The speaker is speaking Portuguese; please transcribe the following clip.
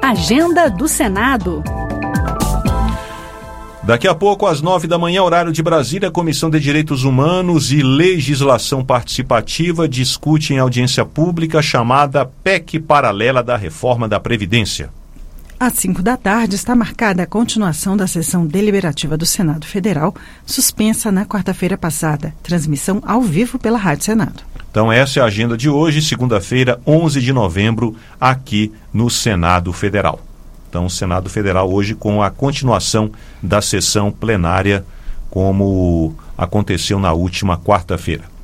Agenda do Senado. Daqui a pouco, às 9 da manhã, horário de Brasília, a Comissão de Direitos Humanos e Legislação Participativa discute em audiência pública chamada PEC Paralela da Reforma da Previdência. Às 5 da tarde está marcada a continuação da sessão deliberativa do Senado Federal, suspensa na quarta-feira passada. Transmissão ao vivo pela Rádio Senado. Então essa é a agenda de hoje, segunda-feira, 11 de novembro, aqui no Senado Federal. Então o Senado Federal hoje com a continuação da sessão plenária, como aconteceu na última quarta-feira.